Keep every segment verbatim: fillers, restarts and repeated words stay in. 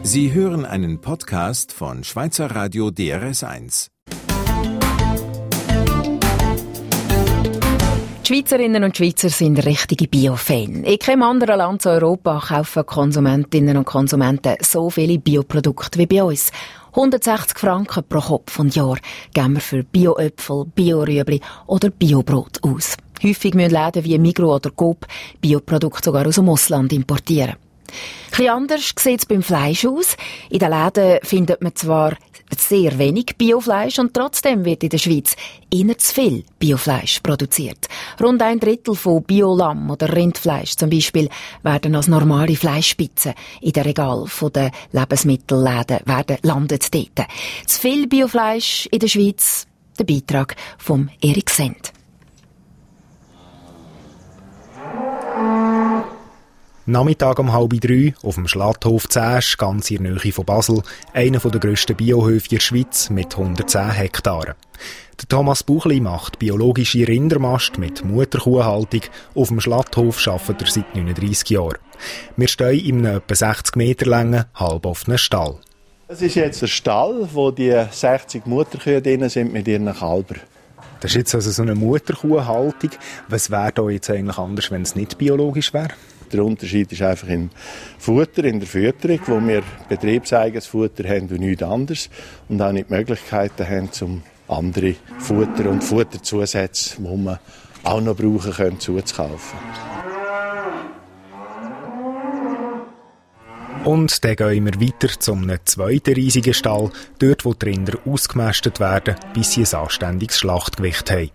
Sie hören einen Podcast von Schweizer Radio D R S eins. Die Schweizerinnen und Schweizer sind richtige Bio-Fans. In keinem anderen Land in Europa kaufen Konsumentinnen und Konsumenten so viele Bioprodukte wie bei uns. hundertsechzig Franken pro Kopf und Jahr geben wir für Bio-Äpfel, Bio-Rüebli oder Bio-Brot aus. Häufig müssen Läden wie Migros oder Coop Bioprodukte sogar aus dem Ausland importieren. Ein bisschen anders sieht es beim Fleisch aus. In den Läden findet man zwar sehr wenig Biofleisch und trotzdem wird in der Schweiz eher zu viel Biofleisch produziert. Rund ein Drittel von Biolamm oder Rindfleisch zum Beispiel werden als normale Fleischspitzen in den Regalen der Lebensmittelläden werden landet dort. Zu viel Biofleisch in der Schweiz, der Beitrag von Erik Send. Nachmittag um halb drei auf dem Schlatthof Zäsch, ganz in der Nähe von Basel, einer der grössten Biohöfe in der Schweiz mit hundertzehn Hektaren. Der Thomas Buchli macht biologische Rindermast mit Mutterkuhhaltung. Auf dem Schlatthof arbeitet er seit neununddreissig Jahren. Wir stehen in einem etwa sechzig Meter langen, halboffenen Stall. Das ist jetzt der Stall, wo die sechzig Mutterkühe drin sind mit ihren Kälbern. Das ist jetzt also so eine Mutterkuhhaltung. Was wäre da jetzt eigentlich anders, wenn es nicht biologisch wäre? Der Unterschied ist einfach im Futter, in der Fütterung, wo wir betriebseigenes Futter haben und nichts anderes und auch nicht die Möglichkeiten haben, um andere Futter und Futterzusätze, die man auch noch brauchen können, zuzukaufen. Und dann gehen wir weiter zu einem zweiten riesigen Stall, dort wo die Rinder ausgemästet werden, bis sie ein anständiges Schlachtgewicht haben.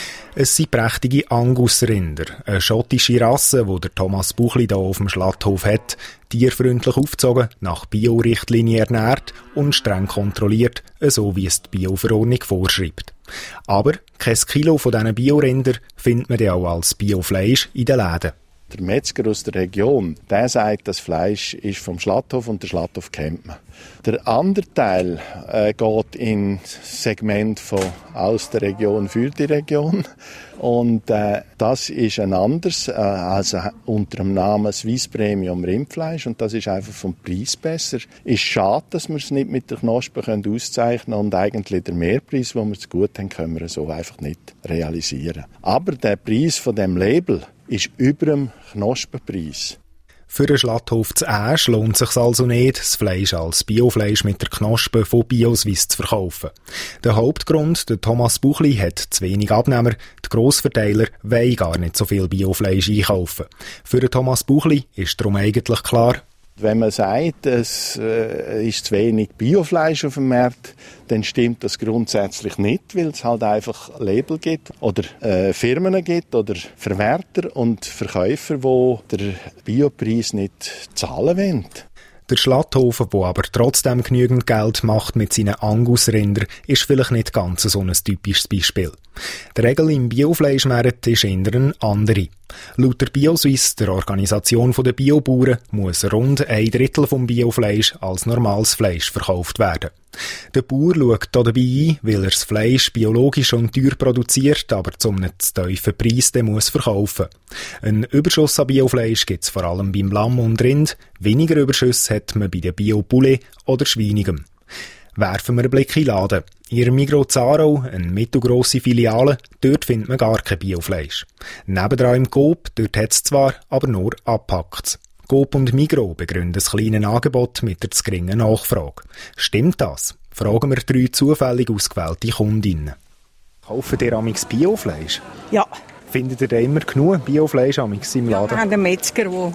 Es sind prächtige Angus-Rinder, eine schottische Rasse, die der Thomas Buchli hier auf dem Schlatthof hat, tierfreundlich aufgezogen, nach Bio-Richtlinien ernährt und streng kontrolliert, so wie es die Bio-Verordnung vorschreibt. Aber kein Kilo von diesen Bio-Rinder findet man ja auch als Biofleisch in den Läden. Der Metzger aus der Region, der sagt, das Fleisch ist vom Schlatthof und der Schlatthof kennt man. Der andere Teil äh, geht in das Segment von aus der Region für die Region. Und äh, das ist ein anderes, äh, also unter dem Namen Swiss Premium Rindfleisch. Und das ist einfach vom Preis besser. Ist schade, dass wir es nicht mit der Knospe können auszeichnen können. Und eigentlich der Mehrpreis, den wir zu gut haben, können wir so einfach nicht realisieren. Aber der Preis von dem Label ist über dem Knospenpreis. Für den Schlatthof zu Asch lohnt es sich also nicht, das Fleisch als Biofleisch mit der Knospe von Bioswiss zu verkaufen. Der Hauptgrund, der Thomas Buchli hat zu wenig Abnehmer, die Grossverteiler wollen gar nicht so viel Biofleisch einkaufen. Für den Thomas Buchli ist darum eigentlich klar, wenn man sagt, es äh, ist zu wenig Biofleisch auf dem Markt, dann stimmt das grundsätzlich nicht, weil es halt einfach Label gibt oder äh, Firmen gibt oder Verwerter und Verkäufer, die den Biopreis nicht zahlen wollen. Der Schlatthof, der aber trotzdem genügend Geld macht mit seinen Angus-Rindern, ist vielleicht nicht ganz so ein typisches Beispiel. Die Regel im Biofleischmarkt ist eher eine andere. Laut der Bioswiss, der Organisation der Biobauern, muss rund ein Drittel vom Biofleisch als normales Fleisch verkauft werden. Der Bauer schaut hier dabei ein, weil er das Fleisch biologisch und teuer produziert, aber zum einem zu tiefen Preis muss verkaufen. Ein Überschuss an Biofleisch gibt es vor allem beim Lamm und Rind, weniger Überschüsse hat man bei den Bio-Poulet oder Schweinigem. Werfen wir einen Blick in den Laden. In der Migros Zarau, eine mittelgrosse Filiale, dort findet man gar kein Biofleisch. Nebendran im Coop, dort hat es zwar, aber nur abgepackt. Coop und Migros begründen das kleine Angebot mit der zu geringen Nachfrage. Stimmt das? Fragen wir drei zufällig ausgewählte Kundinnen. Kaufen ihr amigs Biofleisch? Ja. Findet ihr da immer genug Biofleisch amigs im Laden? Ja, wir haben einen Metzger, wo.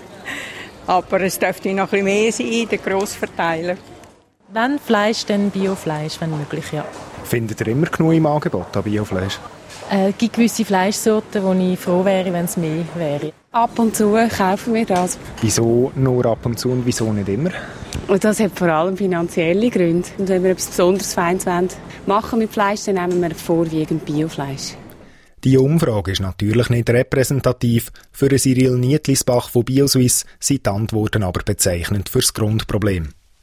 Aber es dürfte noch ein bisschen mehr sein, der Grossverteiler. Wenn Fleisch, dann Biofleisch, wenn möglich, ja. Findet ihr immer genug im Angebot an Biofleisch? Äh, es gibt gewisse Fleischsorten, wo ich froh wäre, wenn es mehr wäre. Ab und zu kaufen wir das. Wieso nur ab und zu und wieso nicht immer? Und das hat vor allem finanzielle Gründe. Und wenn wir etwas besonders Feines machen mit Fleisch, dann nehmen wir vorwiegend Biofleisch. Die Umfrage ist natürlich nicht repräsentativ. Für Cyril Nietlisbach von Bioswiss sind die Antworten aber bezeichnend für das Grundproblem.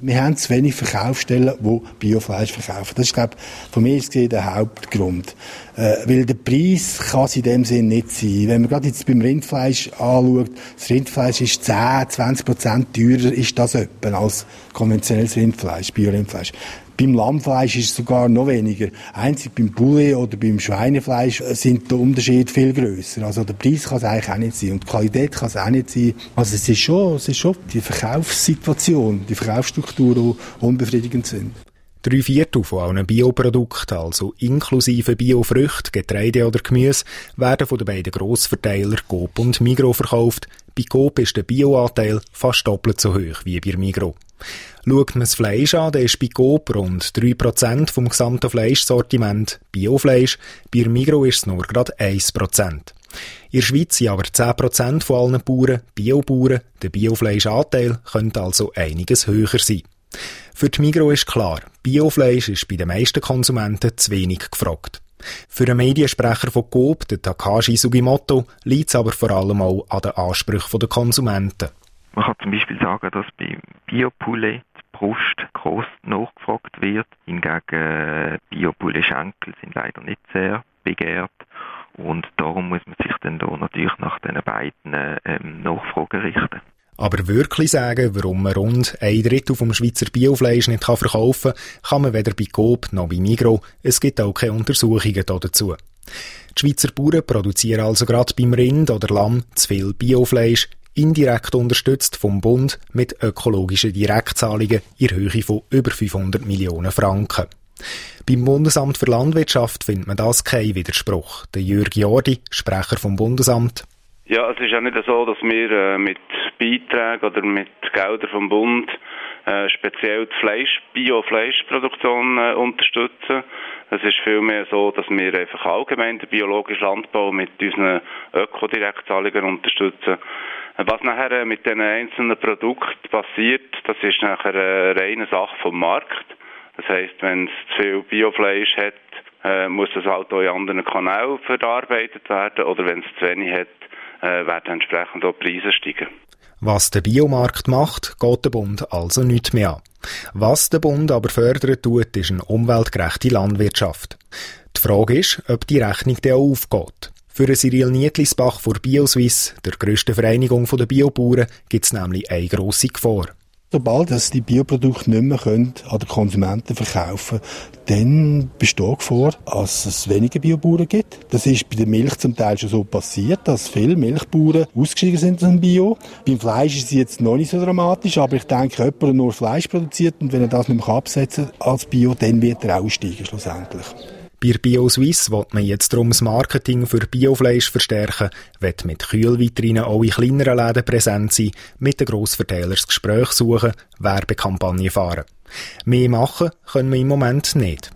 Wir haben zu wenig Verkaufsstellen, die Biofleisch verkaufen. Das ist, glaube ich, von mir gesehen der Hauptgrund. Äh, weil der Preis kann es in dem Sinn nicht sein. Wenn man gerade jetzt beim Rindfleisch anschaut, das Rindfleisch ist zehn, zwanzig Prozent teurer ist das etwa als konventionelles Rindfleisch, Bio-Rindfleisch. Beim Lammfleisch ist es sogar noch weniger. Einzig beim Poulet oder beim Schweinefleisch sind der Unterschied viel grösser. Also der Preis kann es eigentlich auch nicht sein und die Qualität kann es auch nicht sein. Also es ist schon, es ist schon die Verkaufssituation, die Verkaufsstrukturen, die unbefriedigend sind. Drei Viertel von allen Bioprodukten, also inklusive Biofrüchte, Getreide oder Gemüse, werden von den beiden Grossverteilern Coop und Migros verkauft. Bei Coop ist der Bioanteil fast doppelt so hoch wie bei Migros. Schaut man das Fleisch an, dann ist bei Coop rund drei Prozent vom gesamten Fleischsortiment Biofleisch, bei Migros ist es nur gerade ein Prozent. In der Schweiz sind aber zehn Prozent von allen Bauern Biobauern. Der Biofleischanteil könnte also einiges höher sein. Für die Migros ist klar, Biofleisch ist bei den meisten Konsumenten zu wenig gefragt. Für den Mediensprecher von Coop, den Takashi Sugimoto, liegt es aber vor allem auch an den Ansprüchen der Konsumenten. Man kann zum Beispiel sagen, dass beim Biopoulet die Brust gross nachgefragt wird. Hingegen Biopoulet-Schenkel sind leider nicht sehr begehrt. Und darum muss man sich dann da natürlich nach diesen beiden ähm, Nachfragen richten. Aber wirklich sagen, warum man rund ein Drittel vom Schweizer Biofleisch nicht verkaufen kann, kann man weder bei Coop noch bei Migros. Es gibt auch keine Untersuchungen dazu. Die Schweizer Bauern produzieren also gerade beim Rind oder Lamm zu viel Biofleisch, indirekt unterstützt vom Bund mit ökologischen Direktzahlungen in Höhe von über fünfhundert Millionen Franken. Beim Bundesamt für Landwirtschaft findet man das keinen Widerspruch. Der Jürg Jordi, Sprecher vom Bundesamt. Ja, es ist ja nicht so, dass wir äh, mit Beiträgen oder mit Geldern vom Bund äh, speziell die Fleisch, Bio-Fleischproduktion äh, unterstützen. Es ist vielmehr so, dass wir einfach allgemein den biologischen Landbau mit unseren Ökodirektzahlungen unterstützen. Was nachher mit den einzelnen Produkten passiert, das ist nachher eine reine Sache vom Markt. Das heisst, wenn es zu viel Biofleisch hat, äh, muss das halt auch in anderen Kanälen verarbeitet werden. Oder wenn es zu wenig hat, äh, werden entsprechend auch Preise steigen. Was der Biomarkt macht, geht der Bund also nicht mehr an. Was der Bund aber fördern tut, ist eine umweltgerechte Landwirtschaft. Die Frage ist, ob die Rechnung dann auch aufgeht. Für Cyril Nietlisbach von BioSwiss, der grössten Vereinigung der Biobauern, gibt es nämlich eine grosse Gefahr. Sobald dass die Bioprodukte nicht mehr können, an den Konsumenten verkaufen können, dann besteht die Gefahr, dass es weniger Biobauern gibt. Das ist bei der Milch zum Teil schon so passiert, dass viele Milchbauern ausgestiegen sind aus dem Bio. Beim Fleisch ist es jetzt noch nicht so dramatisch, aber ich denke, jemand, der nur Fleisch produziert und wenn er das nicht mehr absetzen kann als Bio, dann wird er auch aussteigen schlussendlich. Bei BioSwiss will man jetzt darum das Marketing für Biofleisch verstärken, will mit Kühlvitrinen auch in kleineren Läden präsent sein, mit den Grossverteilern das Gespräch suchen, Werbekampagnen fahren. Mehr machen können wir im Moment nicht.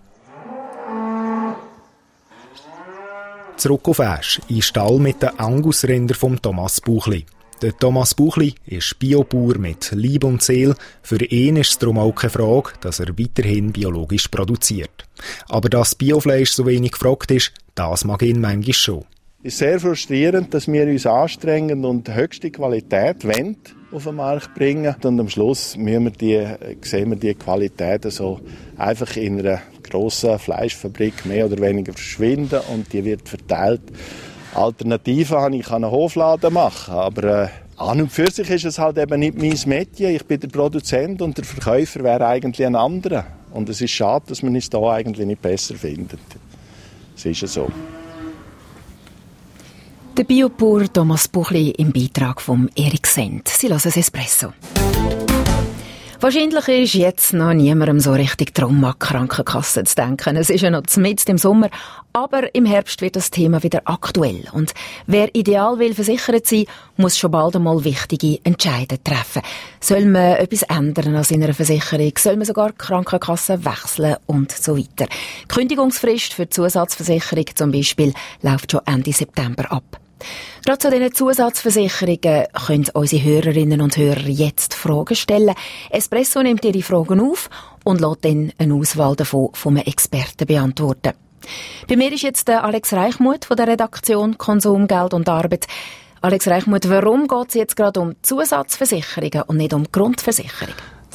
Zurück auf Asch, in Stall mit den Angusrindern von Thomas Buchli. Der Thomas Buchli ist Biobauer mit Leib und Seele. Für ihn ist es darum auch keine Frage, dass er weiterhin biologisch produziert. Aber dass Biofleisch so wenig gefragt ist, das mag ihn manchmal schon. Es ist sehr frustrierend, dass wir uns anstrengen und höchste Qualität wollen auf den Markt bringen. Und am Schluss müssen wir die, sehen wir die Qualität so einfach in einer grossen Fleischfabrik mehr oder weniger verschwinden und die wird verteilt. Alternative habe ich einen Hofladen machen, aber äh, an und für sich ist es halt eben nicht mein Metier. Ich bin der Produzent und der Verkäufer wäre eigentlich ein anderer. Und es ist schade, dass man es da eigentlich nicht besser findet. Es ist ja so. Der Biobauer Thomas Buchli im Beitrag von Erik Sendt. Sie hören das Espresso. Wahrscheinlich ist jetzt noch niemandem so richtig darum, an die Krankenkasse zu denken. Es ist ja noch mitten im Sommer, aber im Herbst wird das Thema wieder aktuell. Und wer ideal will versichert sein, muss schon bald einmal wichtige Entscheidungen treffen. Soll man etwas ändern an seiner Versicherung? Soll man sogar die Krankenkasse wechseln und so weiter? Die Kündigungsfrist für die Zusatzversicherung zum Beispiel läuft schon Ende September ab. Gerade zu diesen Zusatzversicherungen können unsere Hörerinnen und Hörer jetzt Fragen stellen. Espresso nimmt ihre Fragen auf und lässt dann eine Auswahl davon von einem Experten beantworten. Bei mir ist jetzt der Alex Reichmuth von der Redaktion Konsum, Geld und Arbeit. Alex Reichmuth, warum geht es jetzt gerade um Zusatzversicherungen und nicht um Grundversicherung?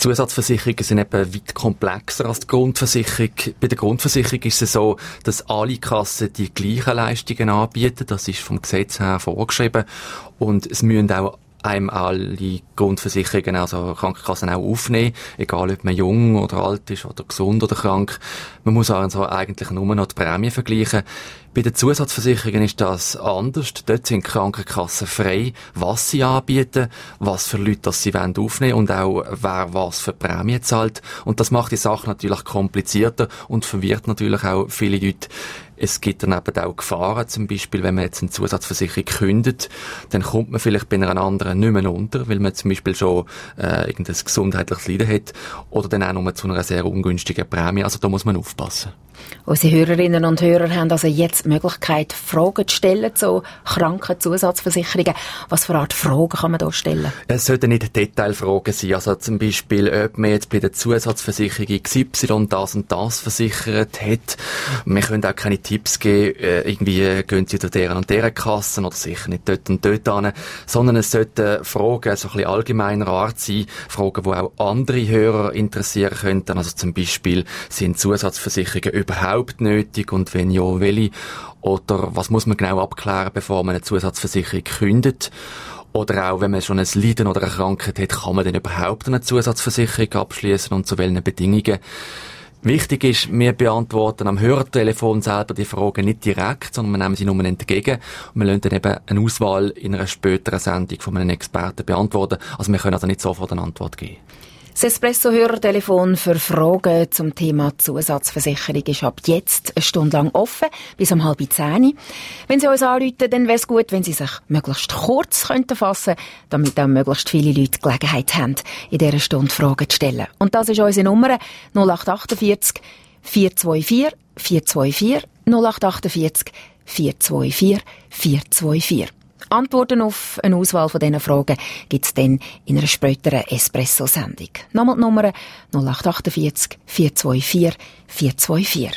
Zusatzversicherungen sind eben weit komplexer als die Grundversicherung. Bei der Grundversicherung ist es so, dass alle Kassen die gleichen Leistungen anbieten. Das ist vom Gesetz her vorgeschrieben. Und es müssen auch einem alle Grundversicherungen, also Krankenkassen auch aufnehmen, egal ob man jung oder alt ist oder gesund oder krank. Man muss also eigentlich nur noch die Prämie vergleichen. Bei den Zusatzversicherungen ist das anders. Dort sind die Krankenkassen frei, was sie anbieten, was für Leute das sie aufnehmen wollen und auch wer was für Prämie zahlt. Und das macht die Sache natürlich komplizierter und verwirrt natürlich auch viele Leute. Es gibt dann eben auch Gefahren, zum Beispiel, wenn man jetzt eine Zusatzversicherung kündet, dann kommt man vielleicht bei einer anderen nicht mehr unter, weil man zum Beispiel schon äh, irgendein gesundheitliches Leiden hat oder dann auch nur zu einer sehr ungünstigen Prämie. Also da muss man aufpassen. Unsere Hörerinnen und Hörer haben also jetzt die Möglichkeit, Fragen zu stellen zu Krankenzusatzversicherungen. Was für Art Fragen kann man da stellen? Es sollten nicht Detailfragen sein. Also zum Beispiel, ob man jetzt bei der Zusatzversicherung X Y das und das versichert hat. Wir können auch keine Tipps geben, äh, irgendwie gehen Sie zu deren und deren Kassen oder sicher nicht dort und dort hin, sondern es sollten Fragen so ein bisschen allgemeiner Art sein, Fragen, die auch andere Hörer interessieren könnten. Also zum Beispiel, sind Zusatzversicherungen überhaupt nötig und wenn ja, welche? Oder was muss man genau abklären, bevor man eine Zusatzversicherung kündet? Oder auch, wenn man schon ein Leiden oder eine Krankheit hat, kann man dann überhaupt eine Zusatzversicherung abschließen und zu welchen Bedingungen? Wichtig ist, wir beantworten am Hörertelefon selber die Fragen nicht direkt, sondern wir nehmen sie nur entgegen und wir lassen dann eben eine Auswahl in einer späteren Sendung von einem Experten beantworten. Also wir können also nicht sofort eine Antwort geben. Das Espresso-Hörertelefon für Fragen zum Thema Zusatzversicherung ist ab jetzt eine Stunde lang offen, bis um halb zehn. Wenn Sie uns anrufen, dann wäre es gut, wenn Sie sich möglichst kurz könnten fassen, damit auch möglichst viele Leute die Gelegenheit haben, in dieser Stunde Fragen zu stellen. Und das ist unsere Nummer null acht achtundvierzig vier zwei vier vier zwei vier null acht achtundvierzig vier zwei vier vier zwei vier. Antworten auf eine Auswahl von diesen Fragen gibt es dann in einer späteren Espresso-Sendung. Nochmal die Nummer null acht achtundvierzig vier zwei vier vier zwei vier.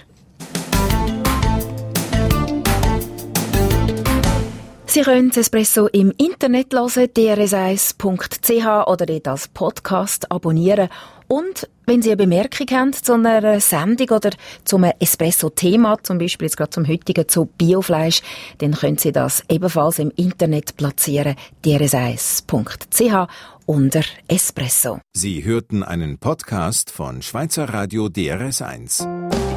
Sie können Espresso im Internet hören, d r s eins punkt c h oder dort als Podcast abonnieren. Und wenn Sie eine Bemerkung haben zu einer Sendung oder zu einem Espresso-Thema, zum Beispiel jetzt gerade zum heutigen zu Biofleisch, dann können Sie das ebenfalls im Internet platzieren, d r s eins punkt c h unter Espresso. Sie hörten einen Podcast von Schweizer Radio D R S eins.